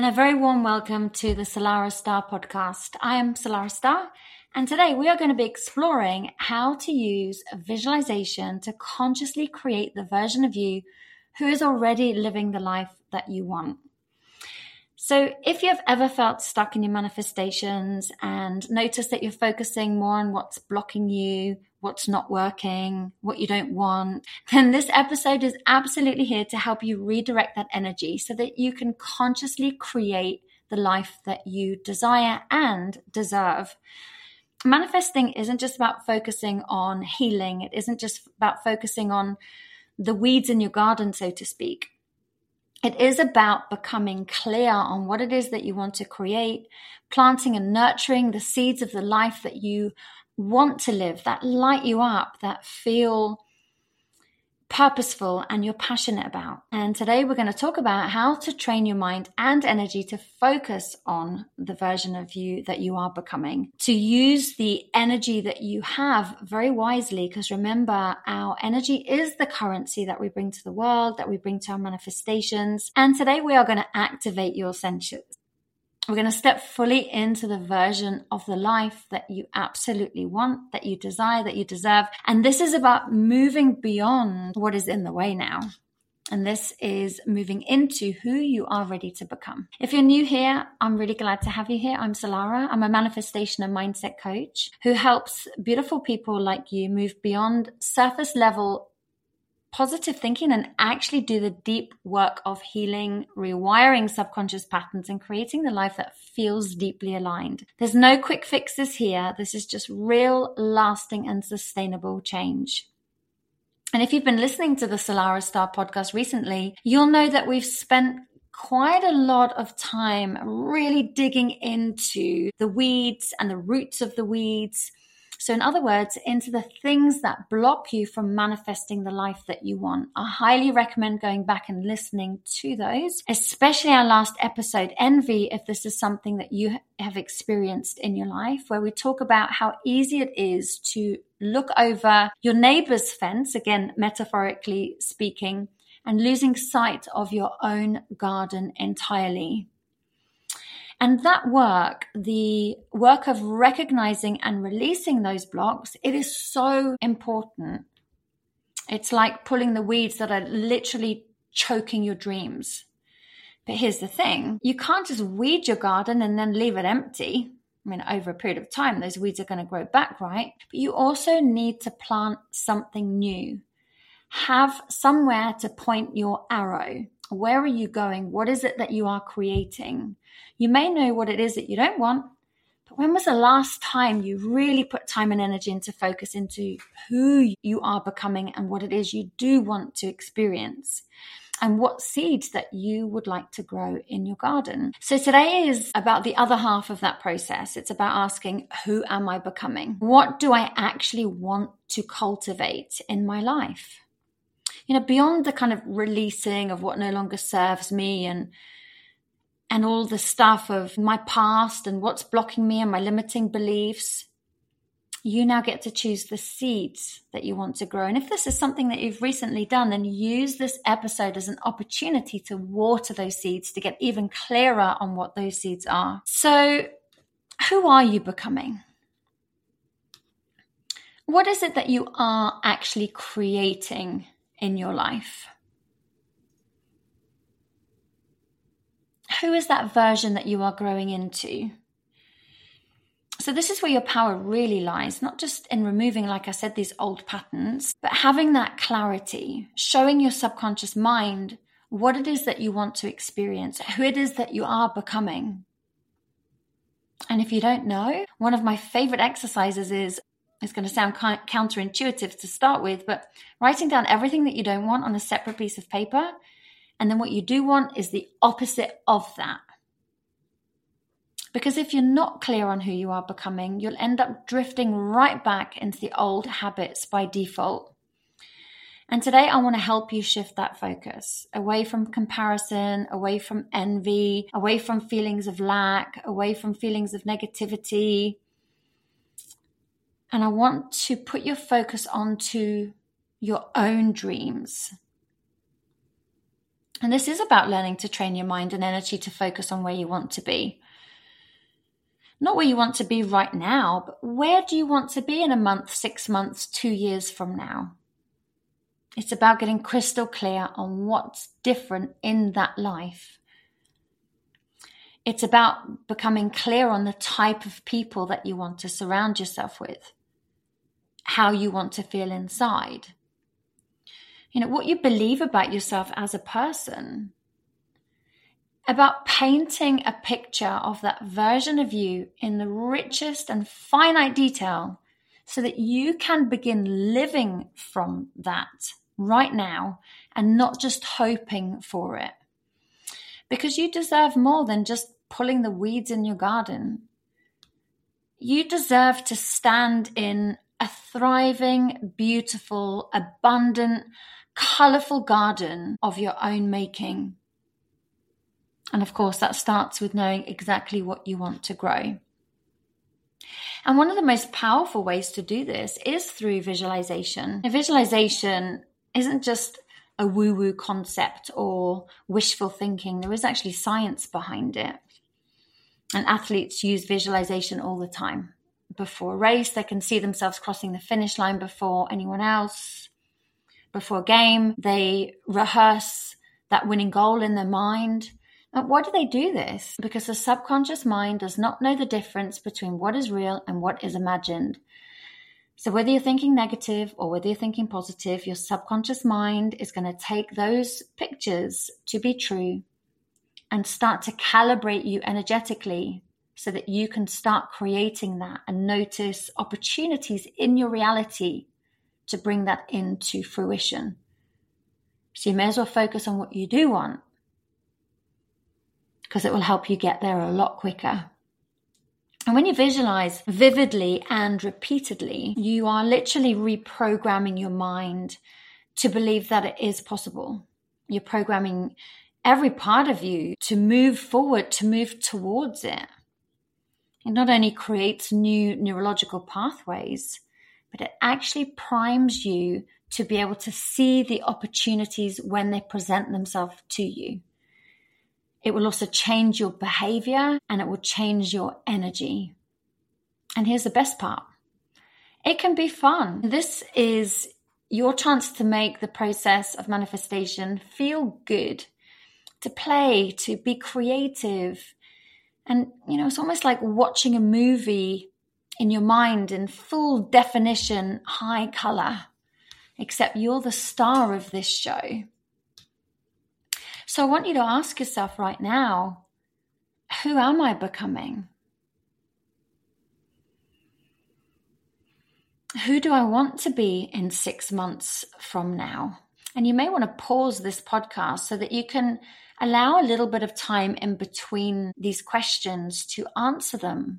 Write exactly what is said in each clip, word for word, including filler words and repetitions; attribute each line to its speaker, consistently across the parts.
Speaker 1: and a very warm welcome to the Solara Star podcast. I am Solara Star, and today we are going to be exploring how to use visualization to consciously create the version of you who is already living the life that you want. So if you've ever felt stuck in your manifestations and noticed that you're focusing more on what's blocking you, what's not working, what you don't want, then this episode is absolutely here to help you redirect that energy so that you can consciously create the life that you desire and deserve. Manifesting isn't just about focusing on healing. It isn't just about focusing on the weeds in your garden, so to speak. It is about becoming clear on what it is that you want to create, planting and nurturing the seeds of the life that you want to live, that light you up, that feel purposeful and you're passionate about. And today we're going to talk about how to train your mind and energy to focus on the version of you that you are becoming, to use the energy that you have very wisely, because remember, our energy is the currency that we bring to the world, that we bring to our manifestations. And today we are going to activate your senses. We're going to step fully into the version of the life that you absolutely want, that you desire, that you deserve. And this is about moving beyond what is in the way now. And this is moving into who you are ready to become. If you're new here, I'm really glad to have you here. I'm Solara. I'm a manifestation and mindset coach who helps beautiful people like you move beyond surface level positive thinking and actually do the deep work of healing, rewiring subconscious patterns and creating the life that feels deeply aligned. There's no quick fixes here. This is just real, lasting and sustainable change. And if you've been listening to the Solara Star podcast recently, you'll know that we've spent quite a lot of time really digging into the weeds and the roots of the weeds. So in other words, into the things that block you from manifesting the life that you want. I highly recommend going back and listening to those, especially our last episode, Envy, if this is something that you have experienced in your life, where we talk about how easy it is to look over your neighbor's fence, again, metaphorically speaking, and losing sight of your own garden entirely. And that work, the work of recognizing and releasing those blocks, it is so important. It's like pulling the weeds that are literally choking your dreams. But here's the thing, you can't just weed your garden and then leave it empty. I mean, over a period of time, those weeds are going to grow back, right? But you also need to plant something new. Have somewhere to point your arrow. Where are you going? What is it that you are creating? You may know what it is that you don't want, but when was the last time you really put time and energy into focus into who you are becoming and what it is you do want to experience and what seeds that you would like to grow in your garden? So today is about the other half of that process. It's about asking, who am I becoming? What do I actually want to cultivate in my life? You know, beyond the kind of releasing of what no longer serves me and and all the stuff of my past and what's blocking me and my limiting beliefs, you now get to choose the seeds that you want to grow. And if this is something that you've recently done, then use this episode as an opportunity to water those seeds, to get even clearer on what those seeds are. So, who are you becoming? What is it that you are actually creating in your life? Who is that version that you are growing into? So this is where your power really lies, not just in removing, like I said, these old patterns, but having that clarity, showing your subconscious mind what it is that you want to experience, who it is that you are becoming. And if you don't know, one of my favorite exercises is, it's going to sound counterintuitive to start with, but writing down everything that you don't want on a separate piece of paper. And then what you do want is the opposite of that. Because if you're not clear on who you are becoming, you'll end up drifting right back into the old habits by default. And today I want to help you shift that focus away from comparison, away from envy, away from feelings of lack, away from feelings of negativity. And I want to put your focus onto your own dreams. And this is about learning to train your mind and energy to focus on where you want to be. Not where you want to be right now, but where do you want to be in a month, six months, two years from now? It's about getting crystal clear on what's different in that life. It's about becoming clear on the type of people that you want to surround yourself with, how you want to feel inside. You know, what you believe about yourself as a person. About painting a picture of that version of you in the richest and finite detail so that you can begin living from that right now and not just hoping for it. Because you deserve more than just pulling the weeds in your garden. You deserve to stand in a thriving, beautiful, abundant, colorful garden of your own making. And of course, that starts with knowing exactly what you want to grow. And one of the most powerful ways to do this is through visualization. Now, visualization isn't just a woo-woo concept or wishful thinking. There is actually science behind it. And athletes use visualization all the time. Before a race, they can see themselves crossing the finish line before anyone else. Before a game, they rehearse that winning goal in their mind. And why do they do this? Because the subconscious mind does not know the difference between what is real and what is imagined. So whether you're thinking negative or whether you're thinking positive, your subconscious mind is going to take those pictures to be true and start to calibrate you energetically so that you can start creating that and notice opportunities in your reality to bring that into fruition. So you may as well focus on what you do want, because it will help you get there a lot quicker. And when you visualize vividly and repeatedly, you are literally reprogramming your mind to believe that it is possible. You're programming every part of you to move forward, to move towards it. It not only creates new neurological pathways, but it actually primes you to be able to see the opportunities when they present themselves to you. It will also change your behavior and it will change your energy. And here's the best part. It can be fun. This is your chance to make the process of manifestation feel good, to play, to be creative. And, you know, it's almost like watching a movie in your mind in full definition, high color, except you're the star of this show. So I want you to ask yourself right now, who am I becoming? Who do I want to be in six months from now? And you may want to pause this podcast so that you can allow a little bit of time in between these questions to answer them.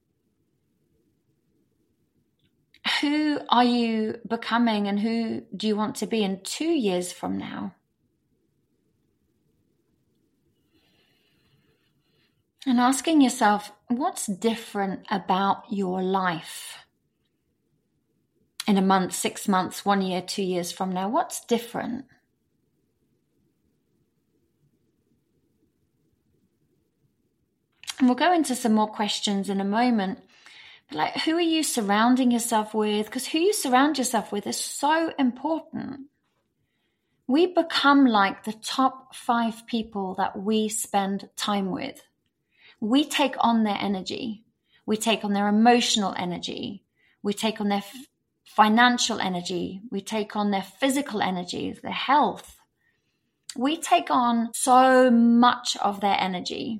Speaker 1: Who are you becoming and who do you want to be in two years from now? And asking yourself, what's different about your life in a month, six months, one year, two years from now? What's different? And we'll go into some more questions in a moment. But like, who are you surrounding yourself with? Because who you surround yourself with is so important. We become like the top five people that we spend time with. We take on their energy. We take on their emotional energy. We take on their f- financial energy. We take on their physical energy, their health. We take on so much of their energy.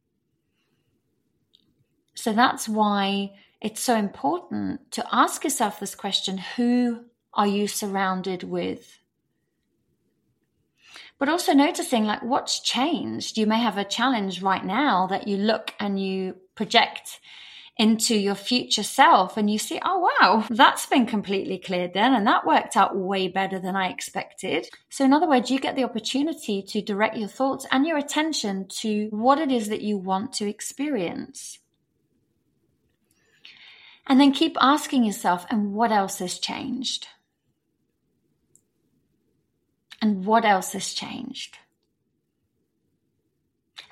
Speaker 1: So that's why it's so important to ask yourself this question, who are you surrounded with? But also noticing like what's changed. You may have a challenge right now that you look and you project into your future self and you see, oh, wow, that's been completely cleared then. And that worked out way better than I expected. So in other words, you get the opportunity to direct your thoughts and your attention to what it is that you want to experience. And then keep asking yourself, and what else has changed? And what else has changed?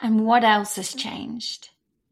Speaker 1: And what else has changed?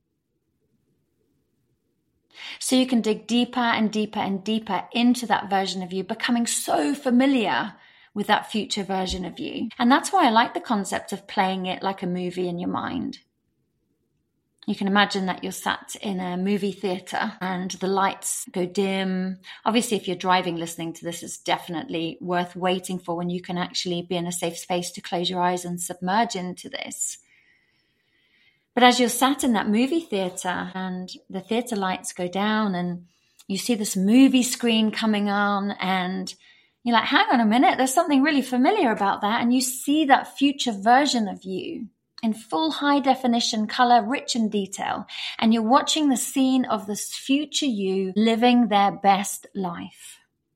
Speaker 1: So you can dig deeper and deeper and deeper into that version of you, becoming so familiar with that future version of you. And that's why I like the concept of playing it like a movie in your mind. You can imagine that you're sat in a movie theater and the lights go dim. Obviously, if you're driving listening to this, it's definitely worth waiting for when you can actually be in a safe space to close your eyes and submerge into this. But as you're sat in that movie theater and the theater lights go down and you see this movie screen coming on and you're like, hang on a minute, there's something really familiar about that. And you see that future version of you in full high definition color, rich in detail. And you're watching the scene of this future you living their best life.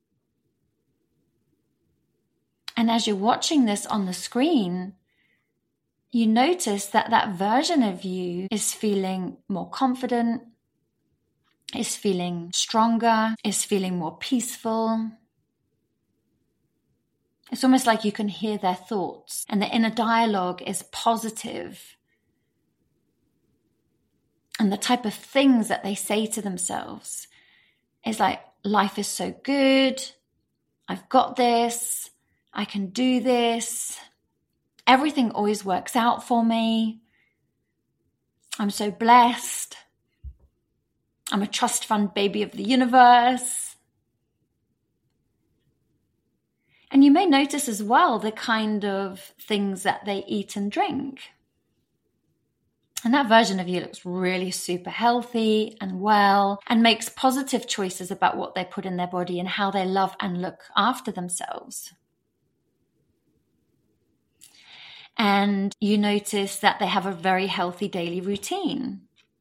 Speaker 1: And as you're watching this on the screen, you notice that that version of you is feeling more confident, is feeling stronger, is feeling more peaceful. It's almost like you can hear their thoughts and the inner dialogue is positive. And the type of things that they say to themselves is like, life is so good, I've got this, I can do this. Everything always works out for me. I'm so blessed. I'm a trust fund baby of the universe. And you may notice as well the kind of things that they eat and drink. And that version of you looks really super healthy and well and makes positive choices about what they put in their body and how they love and look after themselves. And you notice that they have a very healthy daily routine.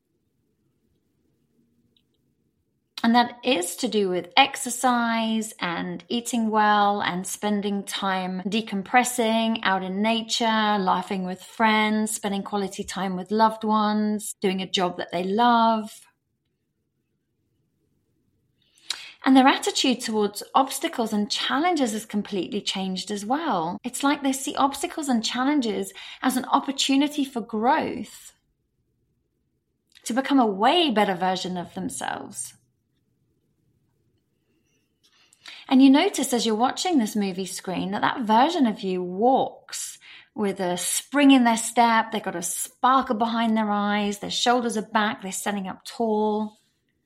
Speaker 1: And that is to do with exercise and eating well and spending time decompressing out in nature, laughing with friends, spending quality time with loved ones, doing a job that they love. And their attitude towards obstacles and challenges has completely changed as well. It's like they see obstacles and challenges as an opportunity for growth, to become a way better version of themselves. And you notice as you're watching this movie screen that that version of you walks with a spring in their step. They've got a sparkle behind their eyes. Their shoulders are back. They're standing up tall.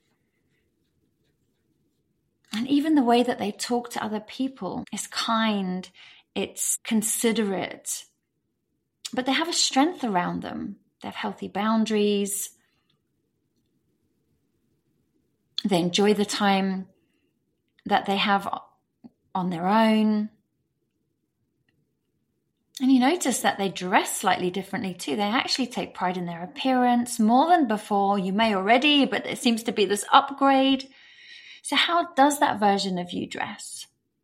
Speaker 1: And even the way that they talk to other people is kind, it's considerate. But they have a strength around them. They have healthy boundaries. They enjoy the time that they have on their own. And you notice that they dress slightly differently too. They actually take pride in their appearance more than before. You may already, but there seems to be this upgrade. So how does that version of you dress?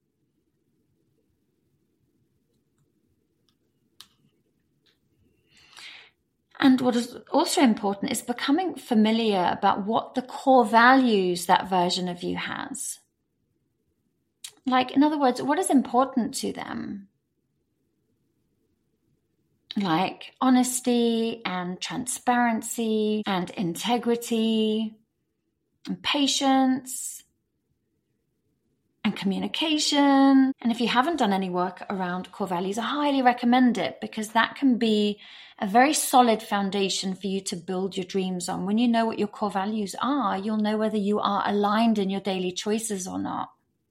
Speaker 1: And what is also important is becoming familiar about what the core values that version of you has. Like, in other words, what is important to them? Like honesty and transparency and integrity and patience and communication. And if you haven't done any work around core values, I highly recommend it because that can be a very solid foundation for you to build your dreams on. When you know what your core values are, you'll know whether you are aligned in your daily choices or not.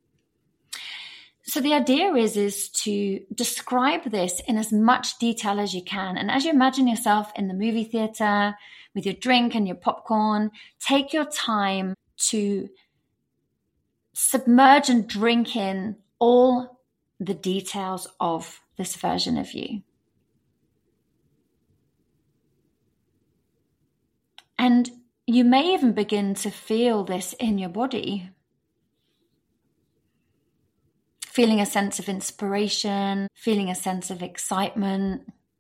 Speaker 1: So the idea is, is to describe this in as much detail as you can. And as you imagine yourself in the movie theater with your drink and your popcorn, take your time to submerge and drink in all the details of this version of you. And you may even begin to feel this in your body. Feeling a sense of inspiration, feeling a sense of excitement.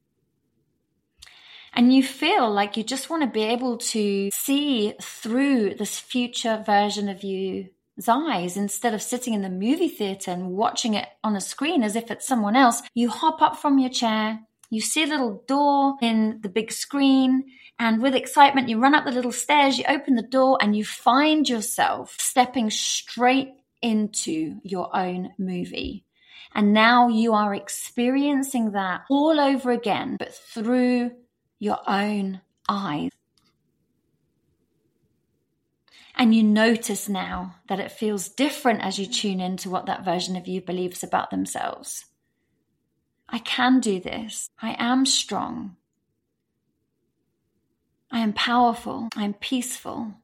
Speaker 1: And you feel like you just want to be able to see through this future version of you's eyes. Instead of sitting in the movie theater and watching it on a screen as if it's someone else, you hop up from your chair, You see a little door in the big screen, and with excitement, you run up the little stairs, you open the door, and you find yourself stepping straight into your own movie. And now you are experiencing that all over again, but through your own eyes. And you notice now that it feels different as you tune into what that version of you believes about themselves. I can do this. I am strong. I am powerful. I am peaceful.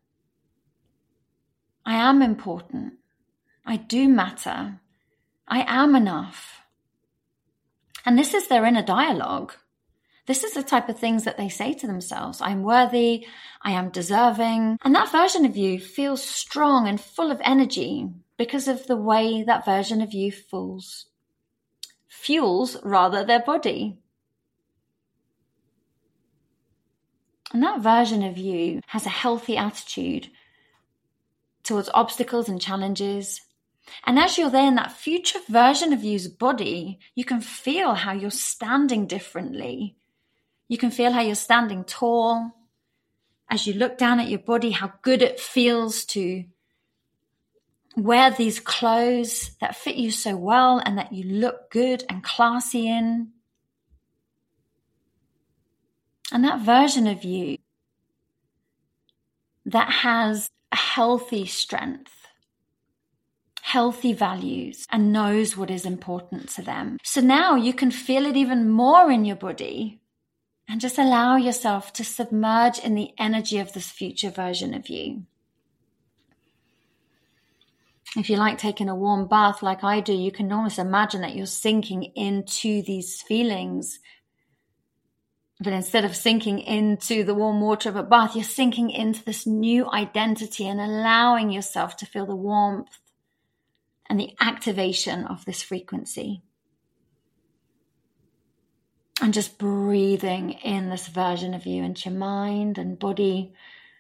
Speaker 1: I am important. I do matter. I am enough. And this is their inner dialogue. This is the type of things that they say to themselves. I'm worthy. I am deserving. And that version of you feels strong and full of energy because of the way that version of you fuels, fuels rather their body. And that version of you has a healthy attitude towards obstacles and challenges. And as you're there in that future version of you's body, you can feel how you're standing differently. You can feel how you're standing tall. As you look down at your body, how good it feels to wear these clothes that fit you so well and that you look good and classy in. And that version of you that has a healthy strength, healthy values, and knows what is important to them. So now you can feel it even more in your body and just allow yourself to submerge in the energy of this future version of you. If you like taking a warm bath like I do, you can almost imagine that you're sinking into these feelings. But instead of sinking into the warm water of a bath, you're sinking into this new identity and allowing yourself to feel the warmth and the activation of this frequency. And just breathing in this version of you into your mind and body.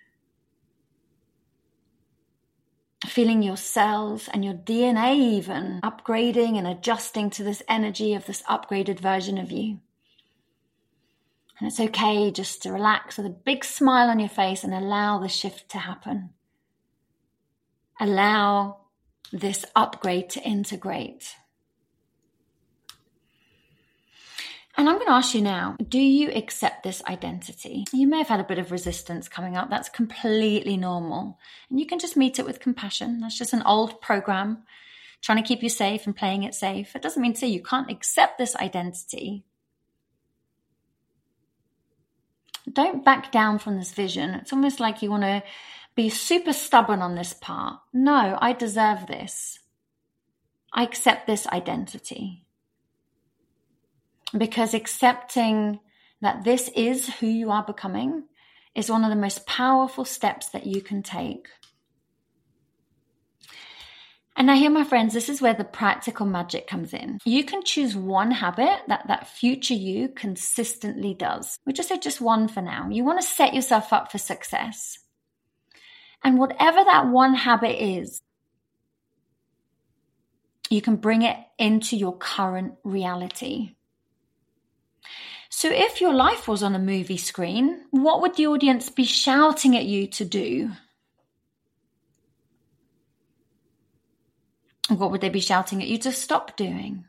Speaker 1: Feeling your cells and your D N A even upgrading and adjusting to this energy of this upgraded version of you. And it's okay just to relax with a big smile on your face and allow the shift to happen. Allow this upgrade to integrate. And I'm going to ask you now, do you accept this identity? You may have had a bit of resistance coming up. That's completely normal. And you can just meet it with compassion. That's just an old program trying to keep you safe and playing it safe. It doesn't mean to say you can't accept this identity. Don't back down from this vision. It's almost like you want to be super stubborn on this part. No, I deserve this. I accept this identity. Because accepting that this is who you are becoming is one of the most powerful steps that you can take. And now here, my friends, this is where the practical magic comes in. You can choose one habit that that future you consistently does. We just said just one for now. You want to set yourself up for success. And whatever that one habit is, you can bring it into your current reality. So if your life was on a movie screen, what would the audience be shouting at you to do? What would they be shouting at you to stop doing?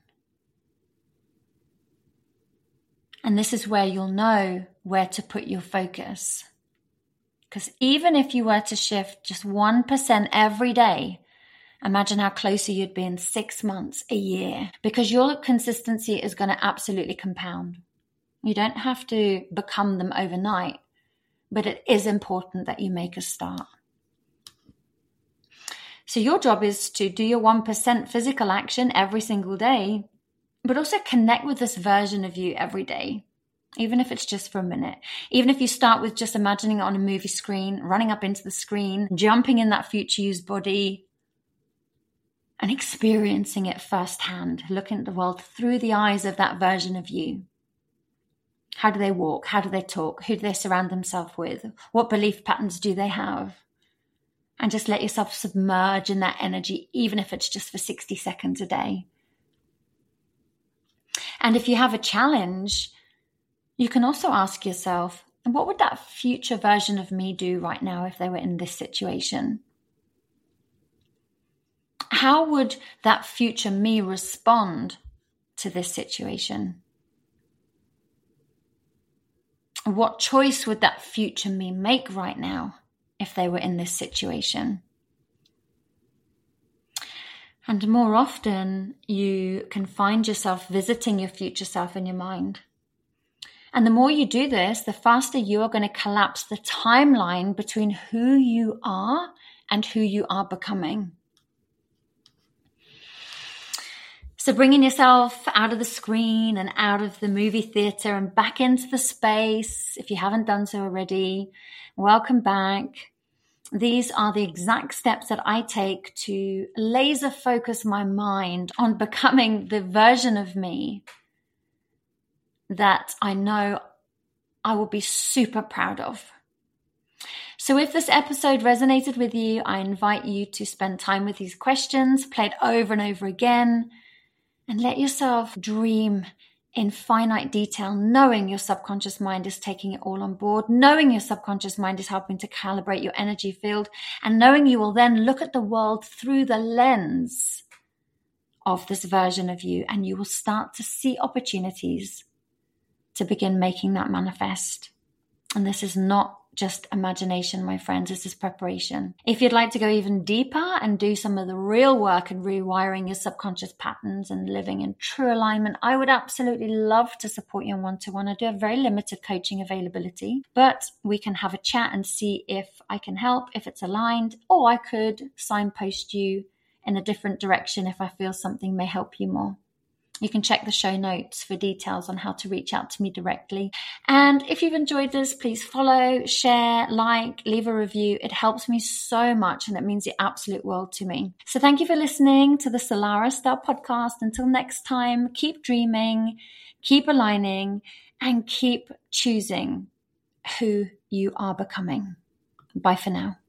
Speaker 1: And this is where you'll know where to put your focus. Because even if you were to shift just one percent every day, imagine how closer you'd be in six months, a year, because your consistency is going to absolutely compound. You don't have to become them overnight, but it is important that you make a start. So your job is to do your one percent physical action every single day, but also connect with this version of you every day, even if it's just for a minute. Even if you start with just imagining it on a movie screen, running up into the screen, jumping in that future you's body, and experiencing it firsthand, looking at the world through the eyes of that version of you. How do they walk? How do they talk? Who do they surround themselves with? What belief patterns do they have? And just let yourself submerge in that energy, even if it's just for sixty seconds a day. And if you have a challenge, You can also ask yourself, what would that future version of me do right now if they were in this situation? How would that future me respond to this situation? What choice would that future me make right now if they were in this situation? And more often, you can find yourself visiting your future self in your mind. And the more you do this, the faster you are going to collapse the timeline between who you are and who you are becoming. So bringing yourself out of the screen and out of the movie theater and back into the space, if you haven't done so already, welcome back. These are the exact steps that I take to laser focus my mind on becoming the version of me that I know I will be super proud of. So if this episode resonated with you, I invite you to spend time with these questions, play it over and over again, and let yourself dream in finite detail, knowing your subconscious mind is taking it all on board, knowing your subconscious mind is helping to calibrate your energy field, and knowing you will then look at the world through the lens of this version of you, and you will start to see opportunities to begin making that manifest. And this is not just imagination, my friends. This is preparation. If you'd like to go even deeper and do some of the real work and rewiring your subconscious patterns and living in true alignment, I would absolutely love to support you in one-to-one. I do have very limited coaching availability, but we can have a chat and see if I can help, if it's aligned, or I could signpost you in a different direction if I feel something may help you more. You can check the show notes for details on how to reach out to me directly. And if you've enjoyed this, please follow, share, like, leave a review. It helps me so much and it means the absolute world to me. So thank you for listening to the Solara Style podcast. Until next time, keep dreaming, keep aligning, and keep choosing who you are becoming. Bye for now.